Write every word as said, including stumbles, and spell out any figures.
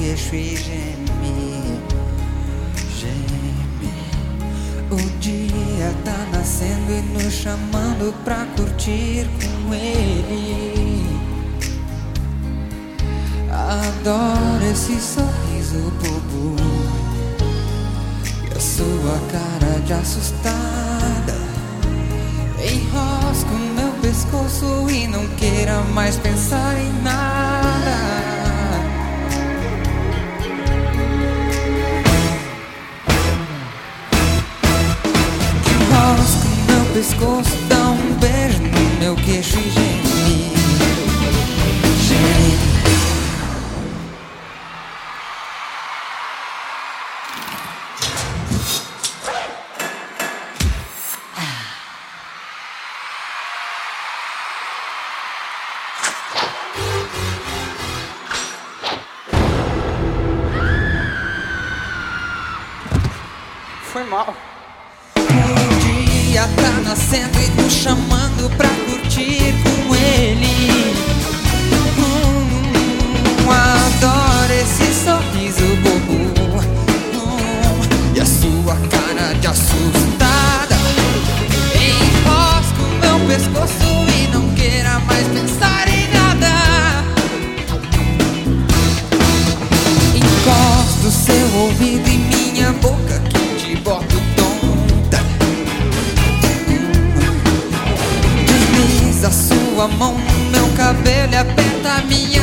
queixo e geme, geme. O dia tá nascendo e nos chamando pra curtir com ele. Adoro esse sorriso bobo e a sua cara de assustada. Enrosco meu pescoço e não queira mais pensar em nada. Enrosco meu pescoço, dá um beijo no meu queixo e geme, geme. Foi mal. O dia tá nascendo e nos chamando pra curtir com ele. Hum, adoro esse sorriso bobo, hum, e a sua cara de assustada. Enrosco meu pescoço e não queira mais pensar em nada. Encosto seu ouvido em minha boca, boto tonta. Desliza sua mão no meu cabelo e aperta a minha